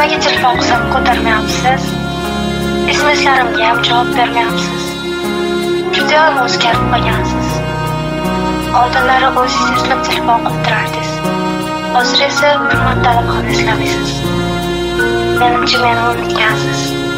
Nimaga telefon qilsam ko'tarmayapsiz? SMS-larimga ham javob bermayapsiz. Juda ham o'zgarib qolgansiz. Oldinlari o'zingiz eslab telefon qilib turardingiz. Hozir esa bir martalab ham eslamaysiz. Menimcha meni unutgansiz.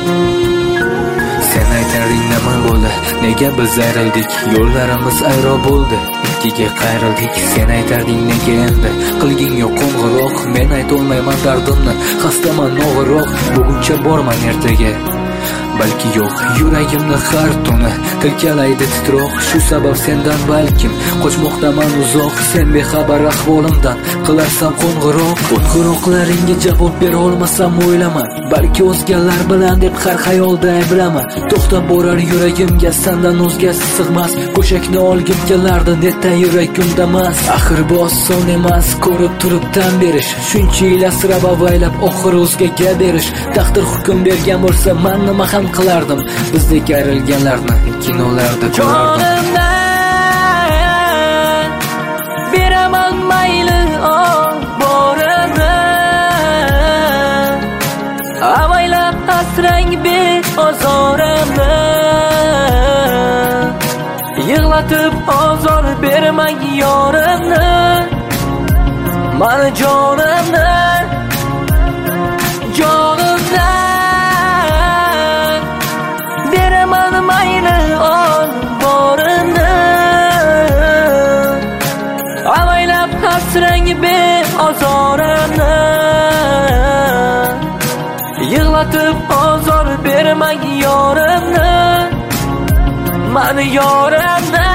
Sen aytaring nima bo'ldi? Nega biz ayrildik? Yo'llarimiz ayro bo'ldi. Ikkiga qayrildik. Sen aytarding nega endi? Qilging yo'q qo'ng'iroq. Men aytolmayman dardimni. Xastaman og'iroq. Buguncha borman ertaga. Balki yo'q, yuragimni har tuni tilkalaydi titroq. Shu sabab sendan balkim qochmoqdaman uzoq. Sen bexabar ahvolimdan qilarsan qo'ng'iroq. Qo'ng'iroqlaringga javob bera olmasam o'ylama. Balki o'zgalar bilan deb har xayolda ayblama. To'xtab borar yuragimga sendan o'zgasi sig'mas. Go'shakni olgim kelardi neta yuragimdamas. Axir bu oson emas, ko'rib turib tan berish. Shuncha yil asrab avaylab oxiri o'zgaga berish. Taqdir hukm bergan bo'lsa men nima ham qilardim? Bizdek ayrilganlarni kinolarda ko'rardim. Beraman mayli borini, avaylab asrang beozorimni. Yig'latib ozor bermang yorimni, mani jonimni, jonimni. Beraman mayli borini, avaylab hasrang beozorimni. Yig'latib ozor bermang yorimni, mani yorimni.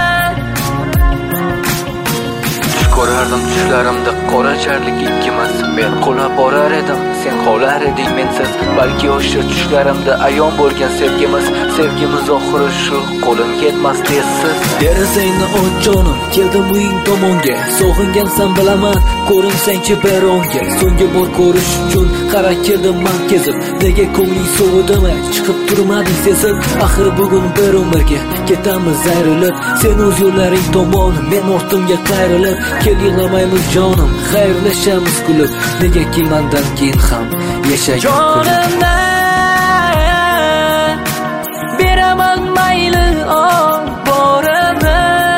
Ko'rardim tushlarimda qoracharlik ikkimiz. Men qo'lab borar edim, sen qolar eding mensiz. Balki o'sha tushlarimda ayon bo'lgan sevgimiz. Sevgimiz oxiri shu, qo'lim ketmas tezsiz. Derazangni och jonim, keldim uying tomonga. Sog'ingansan bilaman, ko'rinsangchi beronga. So'nggi bor ko'rish uchun qara keldim men kezib. Nega ko'ngling sovudimi? Chiqib turmading sezib. Axir bugun bir umrga ketamiz ayrilib. Sen o'z yo'llaring tomon, men ortimga qayrilib. Yig'lamaymiz jonim, xayrlashamiz kulib. Negaki mendan keyin ham yashagan jonimni beraman mayli borini,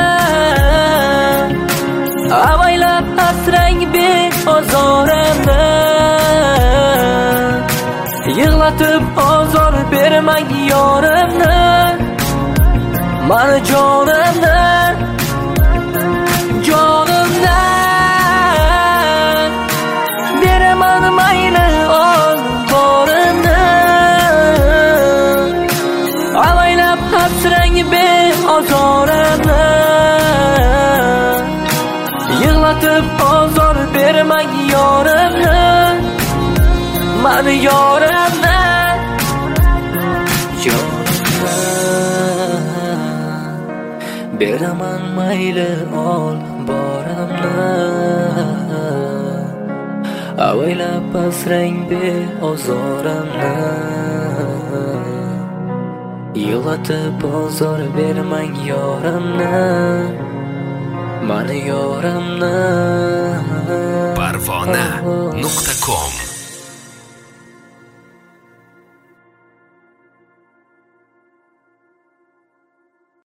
avaylab asrang beozorimni. Yig'latib ozor bermang yorimni, mani jonimni, jonimni. Beraman mayli borini, avaylab hasrang beozorimni. Yig'latib ozor bermang yorimni, mani yorimni, jonimni. Beraman mayli borimni, avaylab asrang beozorimni. Yig'latib ozor bermang yorimni, mani yorimni. Parvona.com